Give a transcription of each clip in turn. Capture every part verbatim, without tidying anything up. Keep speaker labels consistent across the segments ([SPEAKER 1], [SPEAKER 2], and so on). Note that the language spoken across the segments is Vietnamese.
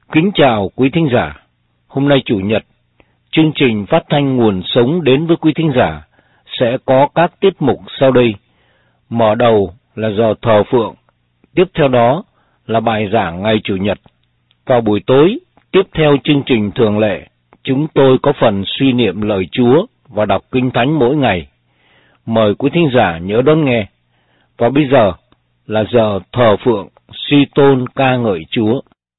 [SPEAKER 1] Kính chào quý thính giả. Hôm nay Chủ nhật, chương trình phát thanh Nguồn Sống đến với quý thính giả sẽ có các tiết mục sau đây. Mở đầu là giờ thờ phượng, tiếp theo đó là bài giảng ngày Chủ nhật. Vào buổi tối, tiếp theo chương trình thường lệ, chúng tôi có phần suy niệm lời Chúa và đọc Kinh Thánh mỗi ngày. Mời quý thính giả nhớ đón nghe. Và bây giờ là giờ thờ phượng, suy tôn ca ngợi Chúa.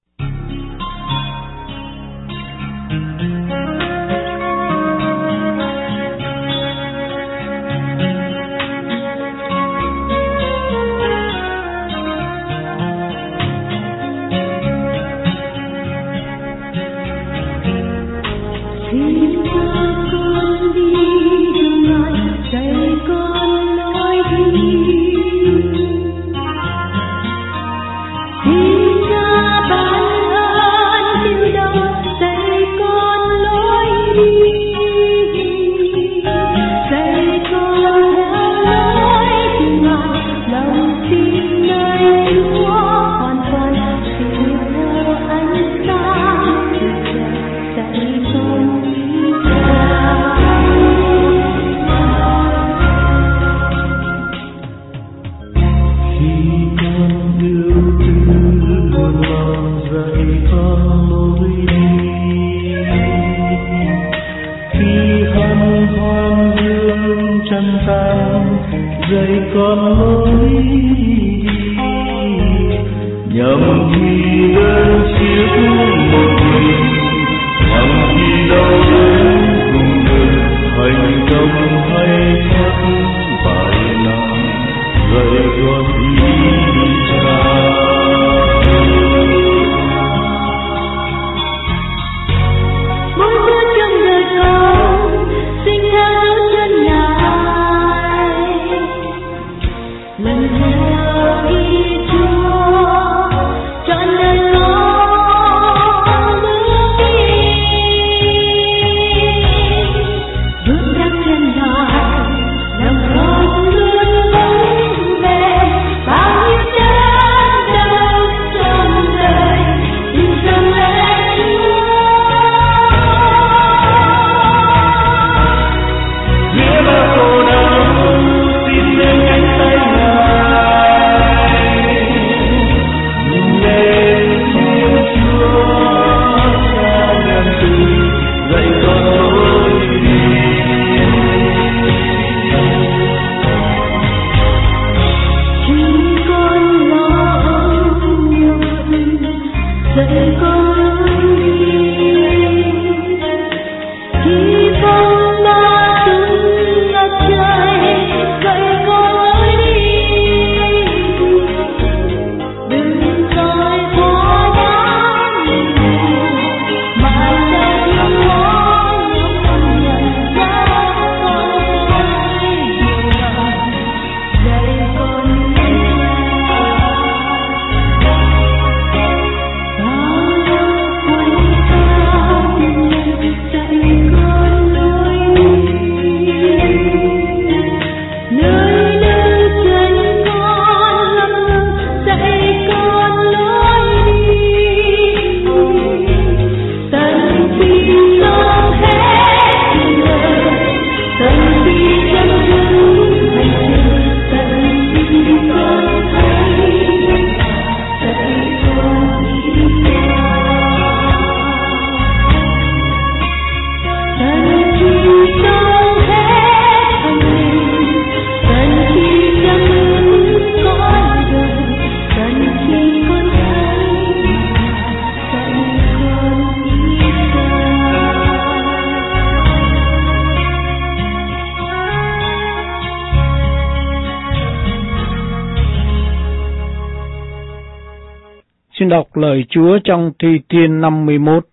[SPEAKER 2] Xin đọc lời Chúa trong Thi Thiên năm mươi mốt.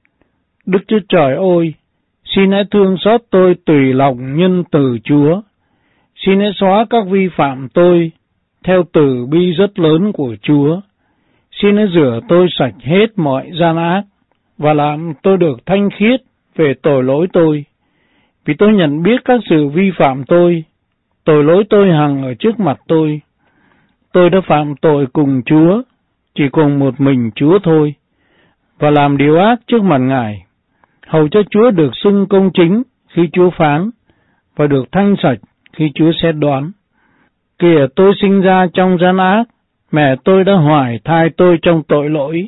[SPEAKER 2] Đức Chúa Trời ơi, xin hãy thương xót tôi tùy lòng nhân từ Chúa. Xin hãy xóa các vi phạm tôi theo từ bi rất lớn của Chúa. Xin hãy rửa tôi sạch hết mọi gian ác và làm tôi được thanh khiết về tội lỗi tôi. Vì tôi nhận biết các sự vi phạm tôi, tội lỗi tôi hằng ở trước mặt tôi. Tôi đã phạm tội cùng Chúa, chỉ cùng một mình Chúa thôi. và làm điều ác trước mặt Ngài, hầu cho Chúa được xưng công chính khi Chúa phán, và được thanh sạch khi Chúa xét đoán. Kìa, tôi sinh ra trong gian ác, mẹ tôi đã hoài thai tôi trong tội lỗi.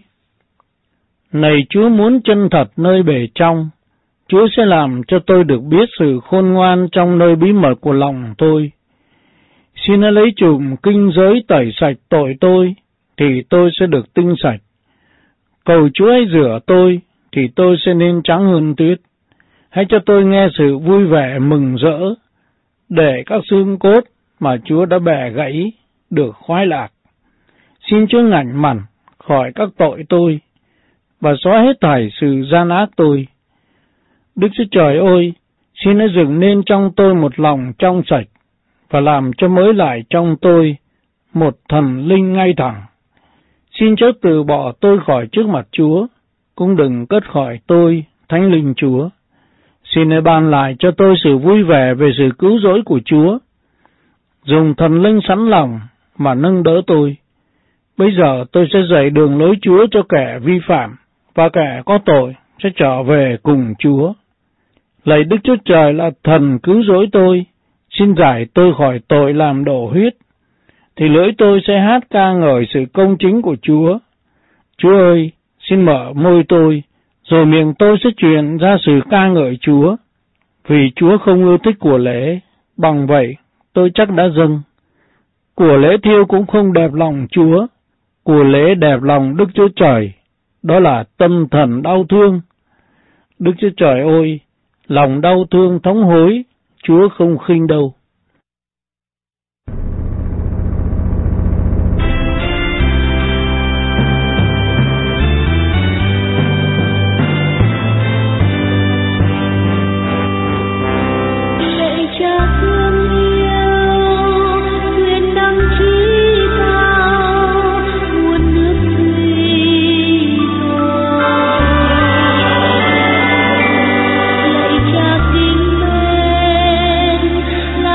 [SPEAKER 2] Này Chúa muốn chân thật nơi bề trong, Chúa sẽ làm cho tôi được biết sự khôn ngoan trong nơi bí mật của lòng tôi. Xin hãy lấy chùm kinh giới tẩy sạch tội tôi, thì tôi sẽ được tinh sạch. Cầu Chúa hãy rửa tôi, thì tôi sẽ nên trắng hơn tuyết. Hãy cho tôi nghe sự vui vẻ mừng rỡ, để các xương cốt mà Chúa đã bẻ gãy được khoái lạc. Xin Chúa ngảnh mặt khỏi các tội tôi, và xóa hết thảy sự gian ác tôi. Đức Chúa Trời ơi, xin hãy dựng nên trong tôi một lòng trong sạch, và làm cho mới lại trong tôi một thần linh ngay thẳng. Xin chớ từ bỏ tôi khỏi trước mặt Chúa, cũng đừng cất khỏi tôi thánh linh Chúa. Xin hãy ban lại cho tôi sự vui vẻ về sự cứu rỗi của Chúa. Dùng thần linh sẵn lòng mà nâng đỡ tôi. Bây giờ tôi sẽ dạy đường lối Chúa cho kẻ vi phạm, và kẻ có tội sẽ trở về cùng Chúa. Lạy Đức Chúa Trời là thần cứu rỗi tôi, xin giải tôi khỏi tội làm đổ huyết, thì lưỡi tôi sẽ hát ca ngợi sự công chính của Chúa. Chúa ơi, xin mở môi tôi, rồi miệng tôi sẽ truyền ra sự ca ngợi Chúa. Vì Chúa không ưa thích của lễ, bằng vậy tôi chắc đã dâng. Của lễ thiêu cũng không đẹp lòng Chúa, của lễ đẹp lòng Đức Chúa Trời, đó là tâm thần đau thương. Đức Chúa Trời ơi, lòng đau thương thống hối, Chúa không khinh đâu.
[SPEAKER 3] Là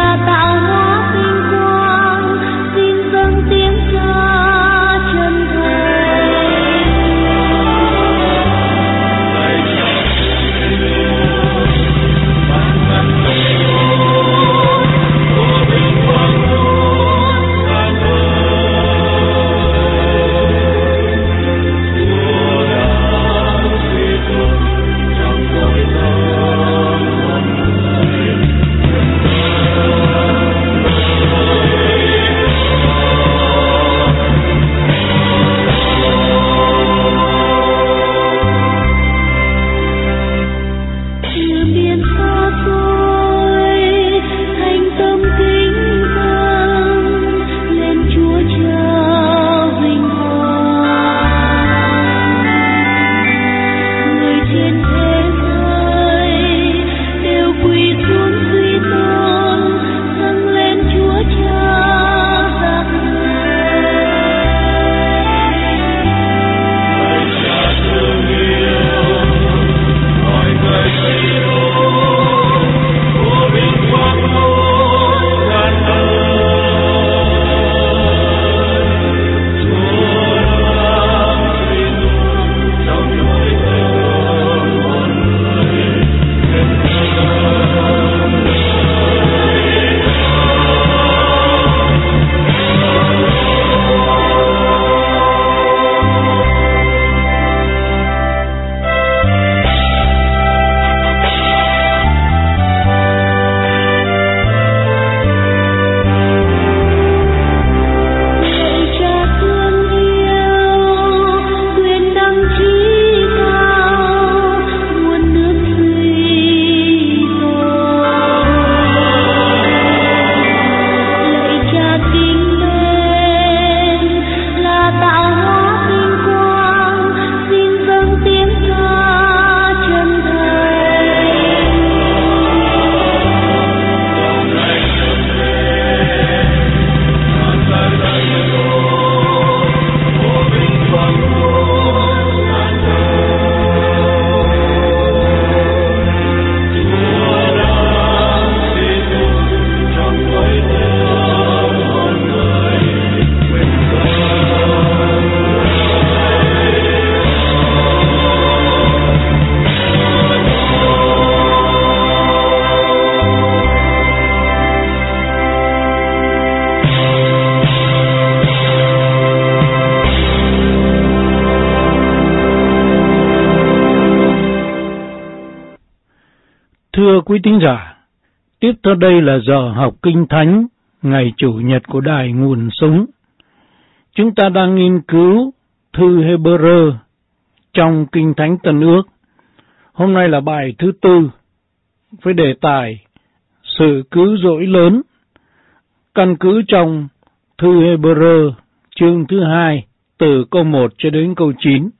[SPEAKER 2] thưa quý thính giả, tiếp theo đây là giờ học Kinh Thánh ngày Chủ nhật của Đài Nguồn Sống. Chúng ta đang nghiên cứu thư Hê-bơ-rơ trong Kinh Thánh Tân Ước. Hôm nay là bài thứ tư với đề tài sự cứu rỗi lớn, căn cứ trong thư Hê-bơ-rơ chương thứ hai từ câu một cho đến câu chín.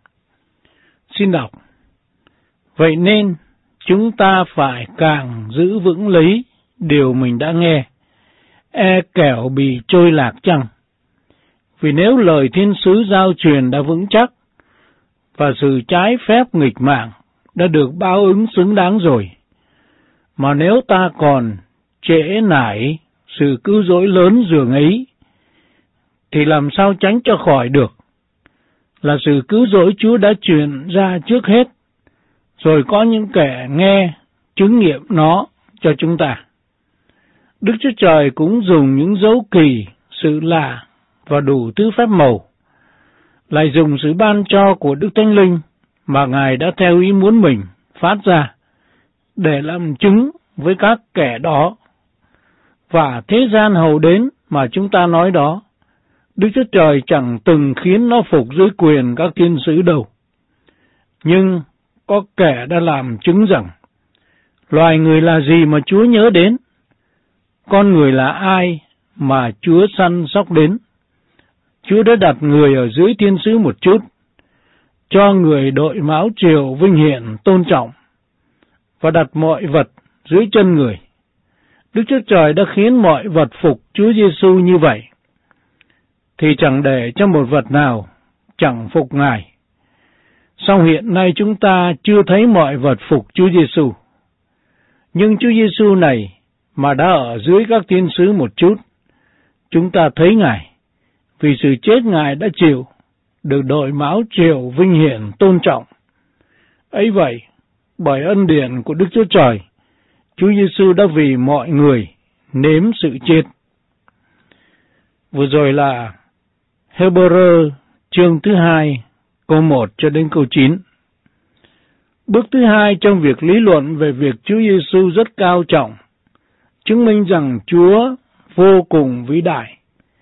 [SPEAKER 2] Xin đọc. Vậy nên chúng ta phải càng giữ vững lấy điều mình đã nghe, e kẻo bị trôi lạc chăng? Vì nếu lời thiên sứ giao truyền đã vững chắc, và sự trái phép nghịch mạng đã được báo ứng xứng đáng rồi, mà nếu ta còn trễ nải sự cứu rỗi lớn dường ấy, thì làm sao tránh cho khỏi được? Là sự cứu rỗi Chúa đã truyền ra trước hết, rồi có những kẻ nghe chứng nghiệm nó cho chúng ta. Đức Chúa Trời cũng dùng những dấu kỳ, sự lạ và đủ thứ phép màu, lại dùng sự ban cho của Đức Thánh Linh mà Ngài đã theo ý muốn mình phát ra, để làm chứng với các kẻ đó. Và thế gian hầu đến mà chúng ta nói đó, Đức Chúa Trời chẳng từng khiến nó phục dưới quyền các thiên sứ đâu. Nhưng có kẻ đã làm chứng rằng, loài người là gì mà Chúa nhớ đến? Con người là ai mà Chúa săn sóc đến? Chúa đã đặt người ở dưới thiên sứ một chút, cho người đội mão triều vinh hiển tôn trọng, và đặt mọi vật dưới chân người. Đức Chúa Trời đã khiến mọi vật phục Chúa Giêsu như vậy, thì chẳng để cho một vật nào chẳng phục Ngài. Song hiện nay chúng ta chưa thấy mọi vật phục Chúa Giêsu. Nhưng Chúa Giêsu này mà đã ở dưới các thiên sứ một chút, chúng ta thấy Ngài, vì sự chết Ngài đã chịu, được đội mão triều vinh hiển tôn trọng. Ấy vậy, bởi ân điển của Đức Chúa Trời, Chúa Giêsu đã vì mọi người nếm sự chết. Vừa rồi là Hê-bơ-rơ chương thứ hai, câu một cho đến câu chín. Bước thứ hai trong việc lý luận về việc Chúa Giêsu rất cao trọng, chứng minh rằng Chúa vô cùng vĩ đại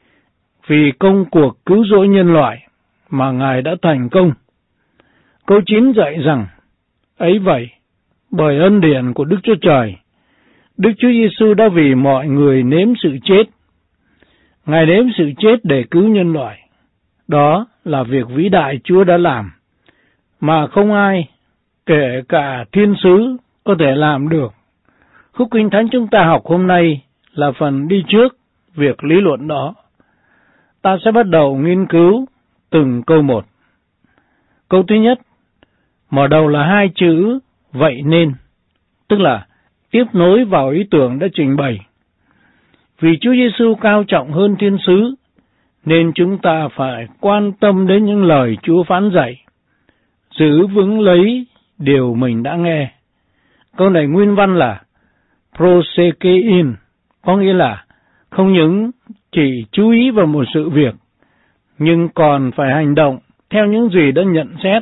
[SPEAKER 2] vì công cuộc cứu rỗi nhân loại mà Ngài đã thành công. Câu chín dạy rằng, ấy vậy, bởi ân điển của Đức Chúa Trời, Đức Chúa Giêsu đã vì mọi người nếm sự chết. Ngài nếm sự chết để cứu nhân loại. Đó là việc vĩ đại Chúa đã làm, mà không ai, kể cả thiên sứ, có thể làm được. Khúc Kinh Thánh chúng ta học hôm nay là phần đi trước việc lý luận đó. Ta sẽ bắt đầu nghiên cứu từng câu một. Câu thứ nhất, mở đầu là hai chữ vậy nên, tức là tiếp nối vào ý tưởng đã trình bày. Vì Chúa Giêsu cao trọng hơn thiên sứ, nên chúng ta phải quan tâm đến những lời Chúa phán dạy, giữ vững lấy điều mình đã nghe. Câu này nguyên văn là prosekein, có nghĩa là không những chỉ chú ý vào một sự việc, nhưng còn phải hành động theo những gì đã nhận xét.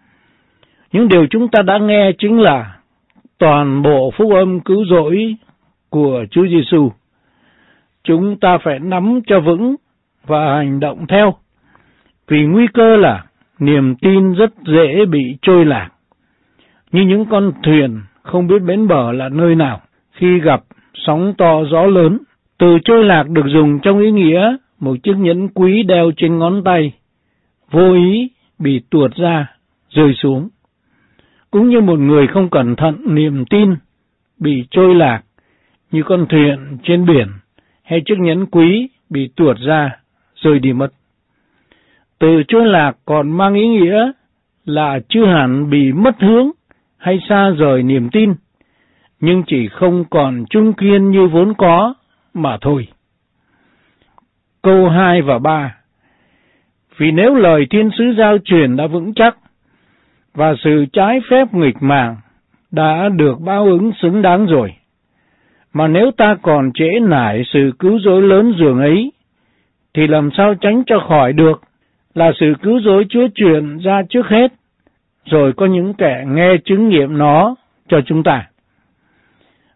[SPEAKER 2] Những điều chúng ta đã nghe chính là toàn bộ phúc âm cứu rỗi của Chúa Giêsu. Chúng ta phải nắm cho vững và hành động theo, vì nguy cơ là niềm tin rất dễ bị trôi lạc, như những con thuyền không biết bến bờ là nơi nào khi gặp sóng to gió lớn. Từ trôi lạc được dùng trong ý nghĩa một chiếc nhẫn quý đeo trên ngón tay, vô ý bị tuột ra, rơi xuống. Cũng như một người không cẩn thận niềm tin bị trôi lạc, như con thuyền trên biển, hay chiếc nhẫn quý bị tuột ra, rơi đi mất. Từ trôi lạc còn mang ý nghĩa là chưa hẳn bị mất hướng hay xa rời niềm tin, nhưng chỉ không còn trung kiên như vốn có mà thôi. Câu hai và ba. Vì nếu lời thiên sứ giao truyền đã vững chắc, và sự trái phép nghịch mạng đã được báo ứng xứng đáng rồi, mà nếu ta còn trễ nải sự cứu rỗi lớn dường ấy, thì làm sao tránh cho khỏi được? Là sự cứu rỗi Chúa truyền ra trước hết, rồi có những kẻ nghe chứng nghiệm nó cho chúng ta.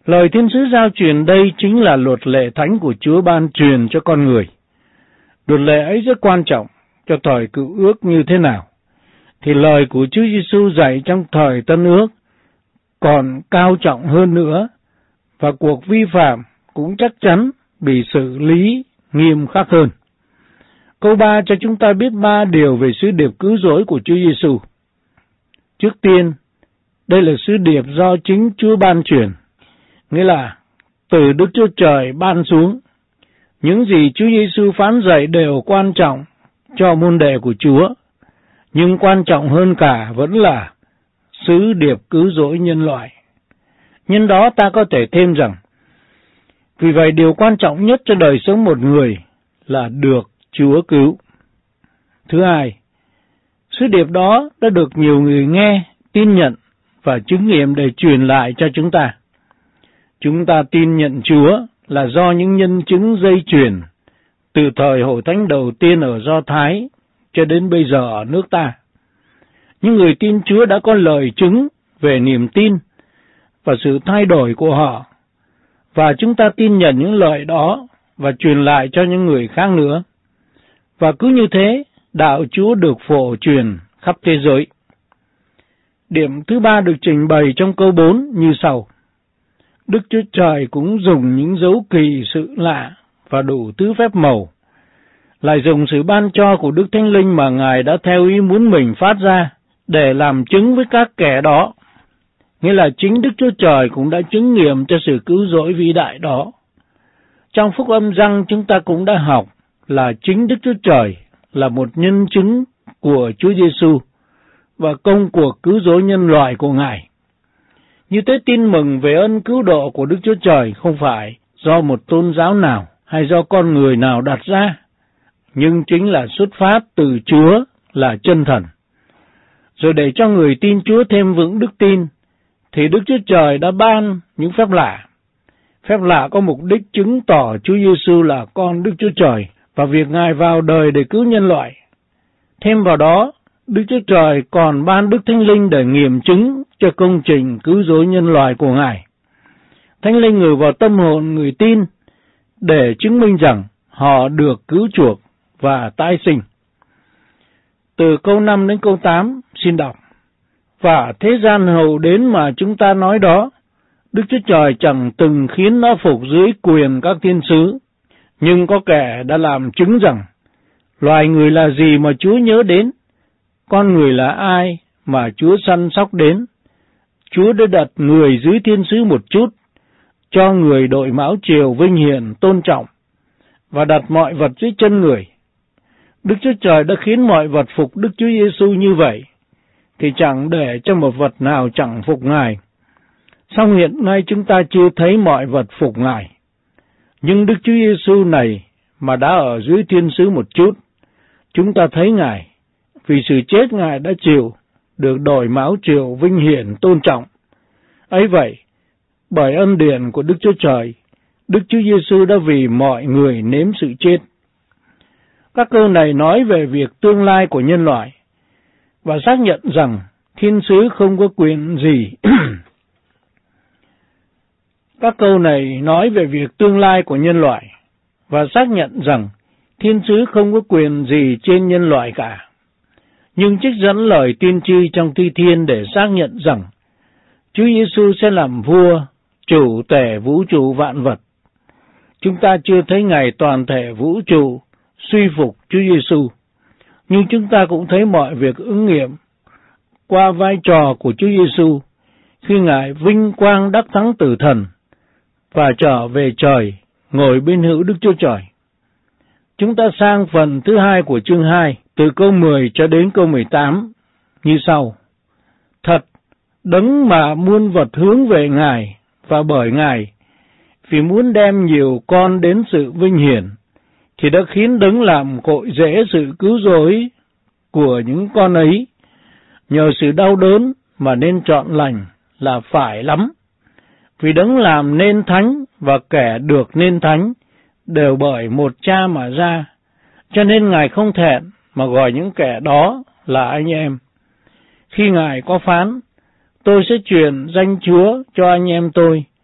[SPEAKER 2] Lời Thiên sứ giao truyền đây chính là luật lệ thánh của Chúa ban truyền cho con người. Luật lệ ấy rất quan trọng cho thời Cựu Ước như thế nào, thì lời của Chúa Giêsu dạy trong thời Tân Ước còn cao trọng hơn nữa, và cuộc vi phạm cũng chắc chắn bị xử lý nghiêm khắc hơn. Câu ba cho chúng ta biết ba điều về sứ điệp cứu rỗi của Chúa Giêsu. Trước tiên, đây là sứ điệp do chính Chúa ban truyền, nghĩa là từ Đức Chúa Trời ban xuống. Những gì Chúa Giêsu phán dạy đều quan trọng cho môn đệ của Chúa, nhưng quan trọng hơn cả vẫn là sứ điệp cứu rỗi nhân loại. Nhân đó ta có thể thêm rằng, vì vậy điều quan trọng nhất cho đời sống một người là được Chúa cứu. Thứ hai, sứ điệp đó đã được nhiều người nghe, tin nhận và chứng nghiệm để truyền lại cho chúng ta. Chúng ta tin nhận Chúa là do những nhân chứng dây chuyền từ thời hội thánh đầu tiên ở Do Thái cho đến bây giờ ở nước ta. Những người tin Chúa đã có lời chứng về niềm tin và sự thay đổi của họ, và chúng ta tin nhận những lời đó và truyền lại cho những người khác nữa. Và cứ như thế, đạo Chúa được phổ truyền khắp thế giới. Điểm thứ ba được trình bày trong câu bốn như sau. Đức Chúa Trời cũng dùng những dấu kỳ sự lạ và đủ thứ phép màu, lại dùng sự ban cho của Đức Thánh Linh mà Ngài đã theo ý muốn mình phát ra để làm chứng với các kẻ đó. Nghĩa là chính Đức Chúa Trời cũng đã chứng nghiệm cho sự cứu rỗi vĩ đại đó. Trong Phúc Âm Giăng chúng ta cũng đã học là chính Đức Chúa Trời là một nhân chứng của Chúa Giêsu và công cuộc cứu rỗi nhân loại của Ngài. Như thế tin mừng về ân cứu độ của Đức Chúa Trời không phải do một tôn giáo nào hay do con người nào đặt ra, nhưng chính là xuất phát từ Chúa là chân thần. Rồi để cho người tin Chúa thêm vững đức tin, thì Đức Chúa Trời đã ban những phép lạ. Phép lạ có mục đích chứng tỏ Chúa Giêsu là con Đức Chúa Trời và việc Ngài vào đời để cứu nhân loại. Thêm vào đó, Đức Chúa Trời còn ban Đức Thánh Linh để nghiệm chứng cho công trình cứu rỗi nhân loại của Ngài. Thánh Linh ngự vào tâm hồn người tin để chứng minh rằng họ được cứu chuộc và tái sinh. Từ câu năm đến câu tám, xin đọc. Và thế gian hầu đến mà chúng ta nói đó, Đức Chúa Trời chẳng từng khiến nó phục dưới quyền các thiên sứ, nhưng có kẻ đã làm chứng rằng, loài người là gì mà Chúa nhớ đến, con người là ai mà Chúa săn sóc đến. Chúa đã đặt người dưới thiên sứ một chút, cho người đội mão triều vinh hiển tôn trọng, và đặt mọi vật dưới chân người. Đức Chúa Trời đã khiến mọi vật phục Đức Chúa Giêsu như vậy, thì chẳng để cho một vật nào chẳng phục Ngài. Song hiện nay chúng ta chưa thấy mọi vật phục Ngài. Nhưng Đức Chúa Giêsu này mà đã ở dưới thiên sứ một chút, chúng ta thấy Ngài, vì sự chết Ngài đã chịu, được đổi máu triều vinh hiển tôn trọng. Ấy vậy, bởi ân điển của Đức Chúa Trời, Đức Chúa Giêsu đã vì mọi người nếm sự chết. Các câu này nói về việc tương lai của nhân loại, và xác nhận rằng thiên sứ không có quyền gì. Các câu này nói về việc tương lai của nhân loại, và xác nhận rằng thiên sứ không có quyền gì trên nhân loại cả. Nhưng trích dẫn lời tiên tri trong Thi Thiên để xác nhận rằng Chúa Giêsu sẽ làm vua, chủ tể vũ trụ vạn vật. Chúng ta chưa thấy Ngài toàn thể vũ trụ suy phục Chúa Giêsu, nhưng chúng ta cũng thấy mọi việc ứng nghiệm qua vai trò của Chúa Giêsu khi Ngài vinh quang đắc thắng tử thần và trở về trời ngồi bên hữu Đức Chúa Trời. Chúng ta sang phần thứ hai của chương hai, từ câu mười cho đến câu mười tám, như sau. Thật, đấng mà muôn vật hướng về Ngài và bởi Ngài, vì muốn đem nhiều con đến sự vinh hiển, thì đã khiến đấng làm cội rễ sự cứu rỗi của những con ấy, nhờ sự đau đớn mà nên chọn lành là phải lắm. Vì đấng làm nên thánh và kẻ được nên thánh đều bởi một cha mà ra, cho nên Ngài không thẹn mà gọi những kẻ đó là anh em. Khi Ngài có phán, tôi sẽ truyền danh Chúa cho anh em tôi,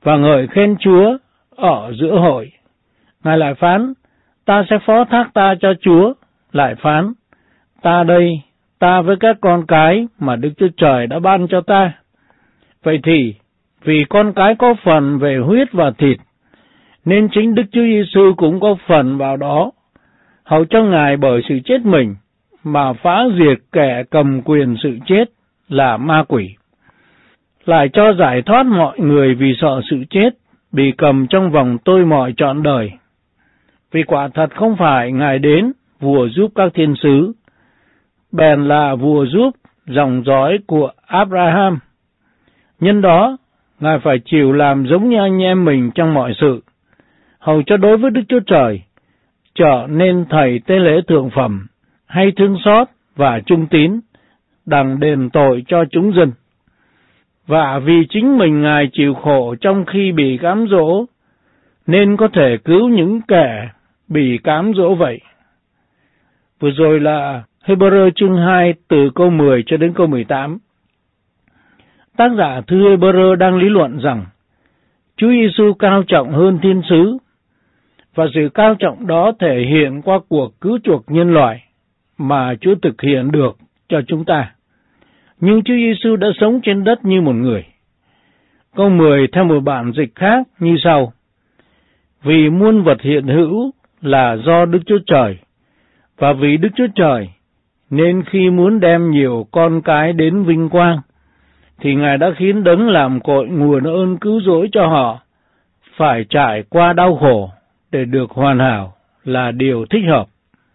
[SPEAKER 2] và ngợi khen Chúa ở giữa hội. Ngài lại phán, ta sẽ phó thác ta cho Chúa. Lại phán, ta đây, ta với các con cái mà Đức Chúa Trời đã ban cho ta. Vậy thì, vì con cái có phần về huyết và thịt, nên chính Đức Chúa Giêsu cũng có phần vào đó, hầu cho Ngài bởi sự chết mình mà phá diệt kẻ cầm quyền sự chết là ma quỷ, lại cho giải thoát mọi người vì sợ sự chết, bị cầm trong vòng tôi mọi trọn đời. Vì quả thật không phải Ngài đến vua giúp các thiên sứ, bèn là vua giúp dòng dõi của Abraham. Nhân đó, Ngài phải chịu làm giống như anh em mình trong mọi sự, hầu cho đối với Đức Chúa Trời trở nên thầy tế lễ thượng phẩm, hay thương xót và trung tín, đặng đền tội cho chúng dân. Và vì chính mình Ngài chịu khổ trong khi bị cám dỗ, nên có thể cứu những kẻ bị cám dỗ vậy. Vừa rồi là Hebrew chương hai từ câu mười cho đến câu mười tám. Tác giả thư Hebrew đang lý luận rằng Chúa Giêsu cao trọng hơn thiên sứ, và sự cao trọng đó thể hiện qua cuộc cứu chuộc nhân loại mà Chúa thực hiện được cho chúng ta. Nhưng Chúa Giêsu đã sống trên đất như một người. Câu mười theo một bản dịch khác như sau: Vì muôn vật hiện hữu là do Đức Chúa Trời, và vì Đức Chúa Trời, nên khi muốn đem nhiều con cái đến vinh quang, thì Ngài đã khiến đấng làm cội nguồn ơn cứu rỗi cho họ phải trải qua đau khổ để được hoàn hảo là điều thích hợp.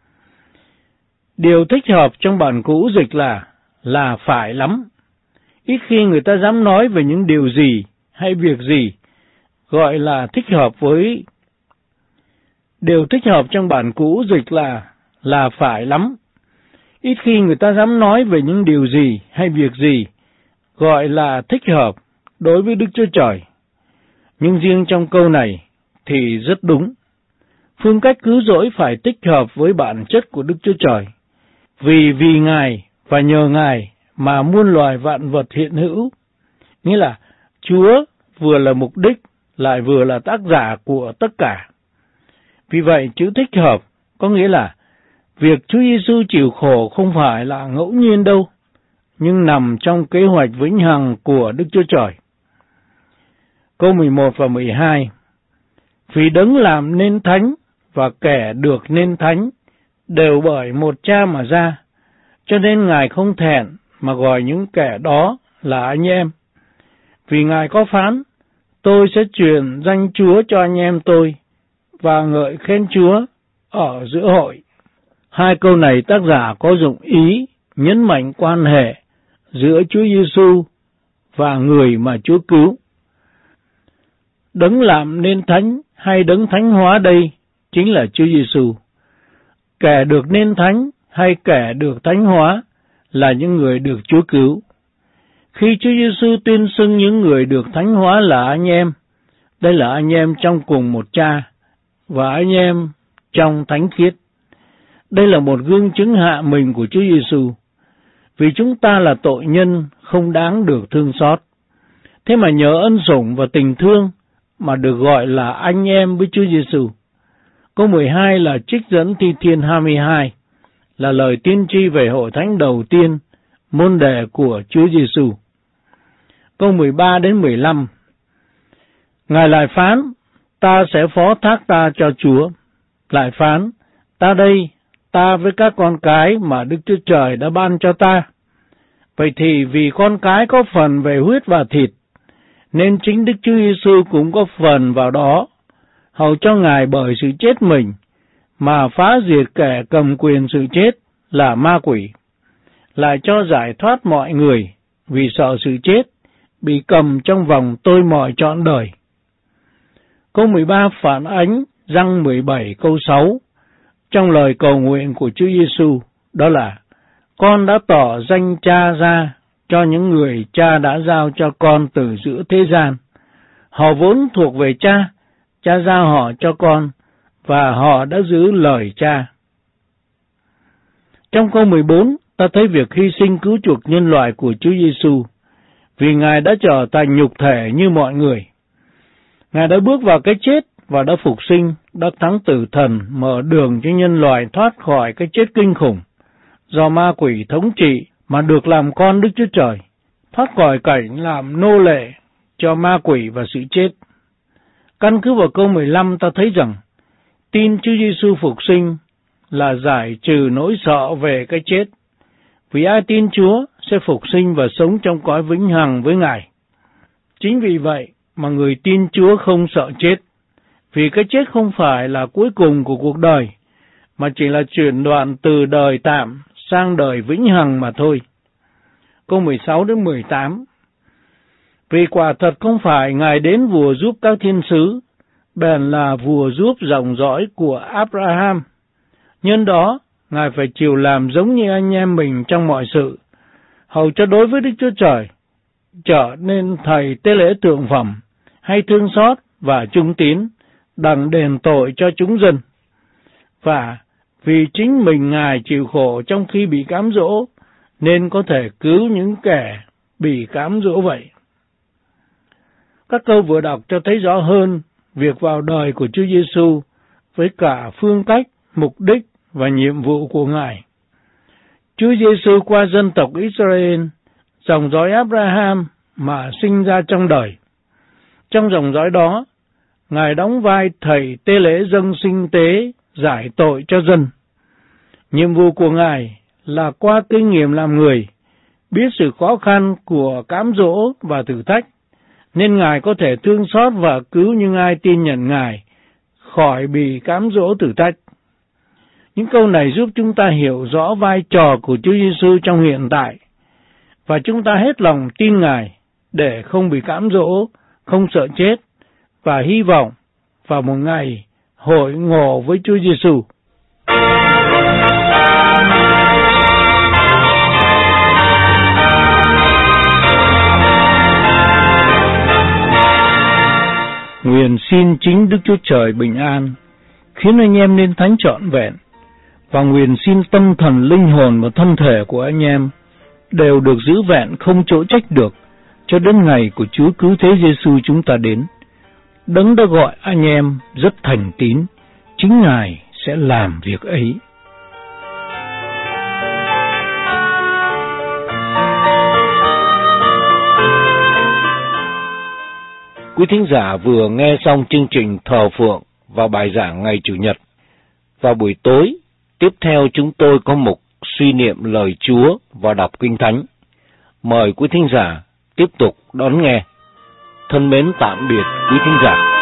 [SPEAKER 2] Điều thích hợp trong bản cũ dịch là là phải lắm. Ít khi người ta dám nói về những điều gì hay việc gì gọi là thích hợp với. Điều thích hợp trong bản cũ dịch là là phải lắm. Ít khi người ta dám nói về những điều gì hay việc gì gọi là thích hợp đối với Đức Chúa Trời. Nhưng riêng trong câu này thì rất đúng. Phương cách cứu rỗi phải thích hợp với bản chất của Đức Chúa Trời. Vì vì Ngài và nhờ Ngài mà muôn loài vạn vật hiện hữu. Nghĩa là Chúa vừa là mục đích lại vừa là tác giả của tất cả. Vì vậy chữ thích hợp có nghĩa là việc Chúa Giêsu chịu khổ không phải là ngẫu nhiên đâu, nhưng nằm trong kế hoạch vĩnh hằng của Đức Chúa Trời. Câu mười một và mười hai: Vì đấng làm nên thánh và kẻ được nên thánh đều bởi một cha mà ra, cho nên Ngài không thẹn mà gọi những kẻ đó là anh em. Vì Ngài có phán, tôi sẽ truyền danh Chúa cho anh em tôi, và ngợi khen Chúa ở giữa hội. Hai câu này tác giả có dụng ý nhấn mạnh quan hệ giữa Chúa Giêsu và người mà Chúa cứu. Đấng làm nên thánh hay đấng thánh hóa đây chính là Chúa Giêsu. Kẻ được nên thánh hay kẻ được thánh hóa là những người được Chúa cứu. Khi Chúa Giêsu tuyên xưng những người được thánh hóa là anh em, đây là anh em trong cùng một cha và anh em trong thánh khiết. Đây là một gương chứng hạ mình của Chúa Giêsu, vì chúng ta là tội nhân không đáng được thương xót. Thế mà nhờ ân sủng và tình thương mà được gọi là anh em với Chúa Giêsu. Câu mười hai là trích dẫn Thi Thiên hai mươi hai, là lời tiên tri về hội thánh đầu tiên, môn đệ của Chúa Giêsu. Câu mười ba đến mười lăm: Ngài lại phán, ta sẽ phó thác ta cho Chúa. Lại phán, ta đây, ta với các con cái mà Đức Chúa Trời đã ban cho ta. Vậy thì vì con cái có phần về huyết và thịt, nên chính Đức Chúa Giêsu cũng có phần vào đó, hầu cho Ngài bởi sự chết mình mà phá diệt kẻ cầm quyền sự chết là ma quỷ, lại cho giải thoát mọi người vì sợ sự chết, bị cầm trong vòng tôi mọi trọn đời. Câu mười ba phản ánh răng mười bảy câu sáu trong lời cầu nguyện của Chúa Giêsu, đó là: Con đã tỏ danh Cha ra cho những người Cha đã giao cho con từ giữa thế gian. Họ vốn thuộc về Cha, Cha giao họ cho con, và họ đã giữ lời Cha. Trong câu mười bốn, ta thấy việc hy sinh cứu chuộc nhân loại của Chúa Giêsu, vì Ngài đã trở thành nhục thể như mọi người. Ngài đã bước vào cái chết và đã phục sinh, đã thắng tử thần, mở đường cho nhân loại thoát khỏi cái chết kinh khủng do ma quỷ thống trị mà được làm con Đức Chúa Trời, thoát khỏi cảnh làm nô lệ cho ma quỷ và sự chết. Căn cứ vào câu mười lăm, ta thấy rằng tin Chúa Giêsu phục sinh là giải trừ nỗi sợ về cái chết, vì ai tin Chúa sẽ phục sinh và sống trong cõi vĩnh hằng với Ngài. Chính vì vậy mà người tin Chúa không sợ chết, vì cái chết không phải là cuối cùng của cuộc đời, mà chỉ là chuyển đoạn từ đời tạm sang đời vĩnh hằng mà thôi. Câu mười sáu đến mười tám. Vì quả thật không phải Ngài đến vua giúp các thiên sứ, bèn là vua giúp dòng dõi của Abraham. Nhân đó, Ngài phải chịu làm giống như anh em mình trong mọi sự, hầu cho đối với Đức Chúa Trời trở nên thầy tế lễ thượng phẩm, hay thương xót và trung tín, đặng đền tội cho chúng dân. Và vì chính mình Ngài chịu khổ trong khi bị cám dỗ, nên có thể cứu những kẻ bị cám dỗ vậy. Các câu vừa đọc cho thấy rõ hơn việc vào đời của Chúa Giêsu với cả phương cách, mục đích và nhiệm vụ của Ngài. Chúa Giêsu qua dân tộc Israel, dòng dõi Abraham mà sinh ra trong đời. Trong dòng dõi đó, Ngài đóng vai thầy tế lễ dâng sinh tế, giải tội cho dân. Nhiệm vụ của Ngài là qua kinh nghiệm làm người, biết sự khó khăn của cám dỗ và thử thách, nên Ngài có thể thương xót và cứu những ai tin nhận Ngài khỏi bị cám dỗ thử thách. Những câu này giúp chúng ta hiểu rõ vai trò của Chúa Giêsu trong hiện tại, và chúng ta hết lòng tin Ngài để không bị cám dỗ, không sợ chết, và hy vọng vào một ngày hội ngộ với Chúa Giêsu. Nguyện xin chính Đức Chúa Trời bình an, khiến anh em nên thánh trọn vẹn, và nguyện xin tâm thần, linh hồn và thân thể của anh em đều được giữ vẹn không chỗ trách được, cho đến ngày của Chúa Cứu Thế Giêsu chúng ta đến. Đấng đã gọi anh em rất thành tín, chính Ngài sẽ làm việc ấy.
[SPEAKER 1] Quý thính giả vừa nghe xong chương trình thờ phượng vào bài giảng ngày Chủ nhật. Vào buổi tối, tiếp theo chúng tôi có mục suy niệm lời Chúa và đọc Kinh Thánh. Mời quý thính giả tiếp tục đón nghe. Thân mến tạm biệt quý thính giả.